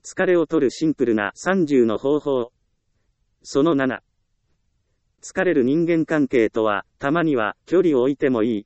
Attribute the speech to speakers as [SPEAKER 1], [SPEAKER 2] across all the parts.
[SPEAKER 1] 疲れを取るシンプルな30の方法。その7。疲れる人間関係とは、たまには距離を置いてもいい。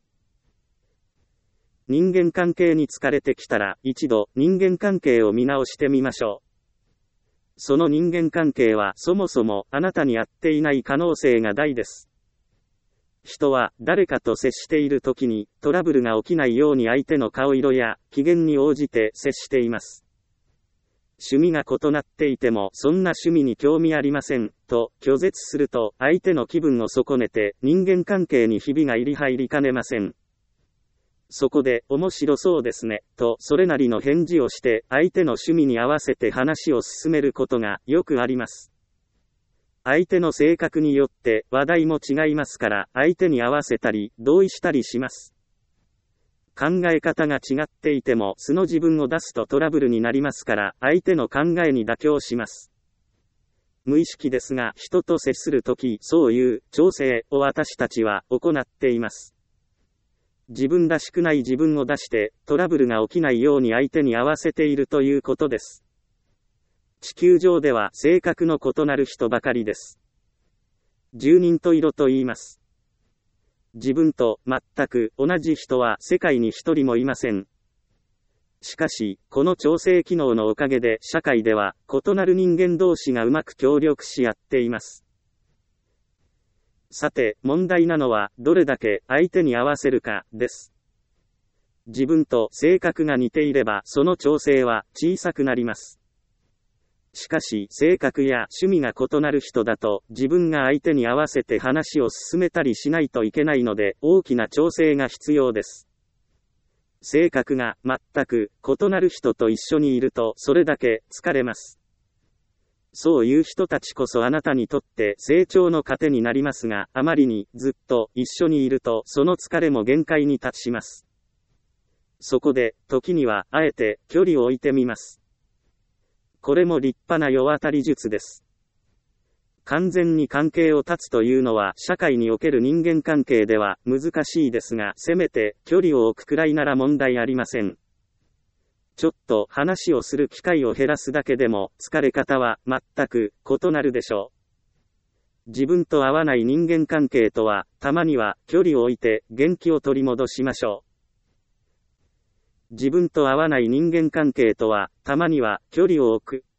[SPEAKER 1] 人間関係に疲れてきたら、一度人間関係を見直してみましょう。その人間関係はそもそもあなたに合っていない可能性が大です。人は誰かと接しているときにトラブルが起きないように相手の顔色や機嫌に応じて接しています。趣味が異なっていてもそんな趣味に興味ありませんと拒絶すると相手の気分を損ねて人間関係にひびが入りかねません。そこで面白そうですねとそれなりの返事をして相手の趣味に合わせて話を進めることがよくあります。相手の性格によって話題も違いますから相手に合わせたり同意したりします。考え方が違っていても素の自分を出すとトラブルになりますから相手の考えに妥協します。無意識ですが人と接するときそういう調整を私たちは行っています。自分らしくない自分を出してトラブルが起きないように相手に合わせているということです。地球上では性格の異なる人ばかりです。十人十色と言います。自分と全く同じ人は世界に一人もいません。しかし、この調整機能のおかげで社会では異なる人間同士がうまく協力し合っています。さて、問題なのはどれだけ相手に合わせるかです。自分と性格が似ていればその調整は小さくなります。しかし、性格や趣味が異なる人だと自分が相手に合わせて話を進めたりしないといけないので大きな調整が必要です。性格が全く異なる人と一緒にいるとそれだけ疲れます。そういう人たちこそあなたにとって成長の糧になりますが、あまりにずっと一緒にいるとその疲れも限界に達します。そこで、時にはあえて距離を置いてみます。これも立派な世渡り術です。完全に関係を断つというのは社会における人間関係では難しいですが、せめて距離を置くくらいなら問題ありません。ちょっと話をする機会を減らすだけでも疲れ方は全く異なるでしょう。自分と合わない人間関係とは、たまには距離を置いて元気を取り戻しましょう。自分と合わない人間関係とは、たまには距離を置く。